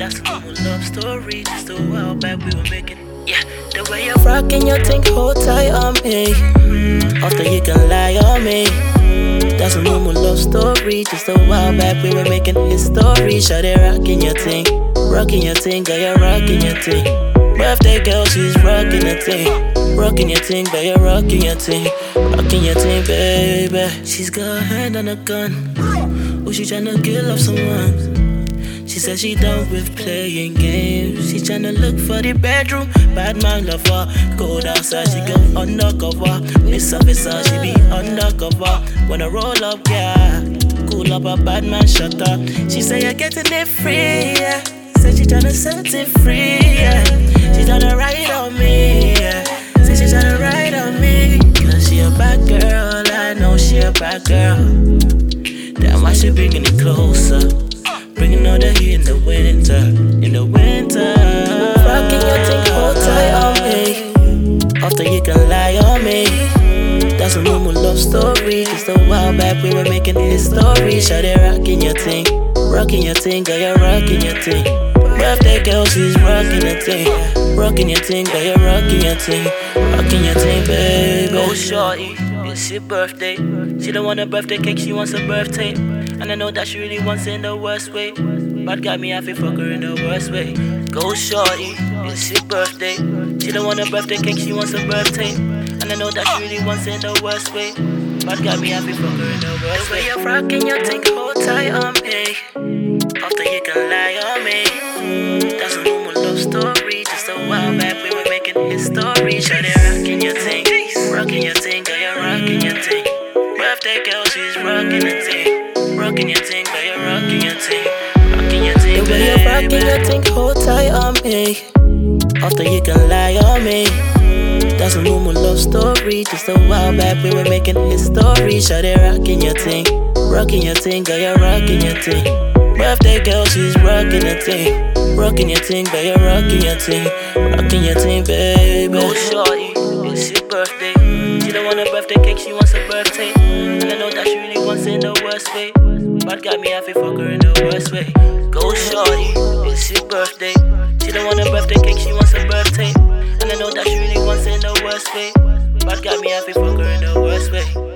That's a normal love story, just a while back we were making. Yeah, the way you're rocking your thing, hold tight on me. After you can lie on me. That's a normal love story, just a while back we were making history. Shawty rocking your thing, girl, you're rocking your thing. Birthday girl, she's rocking your thing, rocking your thing, girl, you're rocking your thing, rocking your thing, baby. She's got her hand on a gun. Oh, she tryna kill off someone. She said she done with playing games. She tryna look for the bedroom. Bad man lover. Go outside, she go undercover. Miss officer, she be undercover. Wanna roll up, yeah. Cool up a bad man shutter. She say you're getting it free, yeah. Said she tryna set it free, yeah. She tryna ride on me, yeah. Said she tryna ride on me. Cause she a bad girl, I know she a bad girl. Damn, why she bringing it closer? Bringing all the heat in the winter, in the winter. Rocking your thing, hold tight on me. After you can lie on me. That's a normal love story, just a while back we were making history. Shawty rocking your thing, girl, you're rocking your thing. Birthday girl, she's rocking your thing, girl, you're rocking your thing, baby. Oh shorty, it's your birthday. She don't want a birthday cake, she wants a birthday. And I know that she really wants it in the worst way, but got me happy, fuck her in the worst way. Go shorty, it's your birthday. She don't want a birthday cake, she wants a birthday. And I know that she really wants it in the worst way, but got me happy, fuck her in the worst way. The way you're rocking your thing, hold tight on me. After you can lie on me. That's a normal love story, just a while back we were making history. Shawty rocking your thing, girl, you're rocking your thing. Birthday girl, she's rocking your thing, girl, you're rocking your thing, baby. The way you're rocking your thing, hold tight on me. After you can lie on me. That's a normal love story, just a while back we were making history. Shawty rocking your thing, girl, you're rocking your thing. Birthday girl, she's rocking your thing, girl, you're rocking your thing, baby. Oh shorty, it's your birthday. She don't want a birthday cake, she wants a birthday. And I know that she really wants it in the worst way, but got me happy, fuck her in the worst way. Go shorty, it's your birthday. She don't want a birthday cake, she wants a birthday. And I know that she really wants it in the worst way, but got me happy, fuck her in the worst way.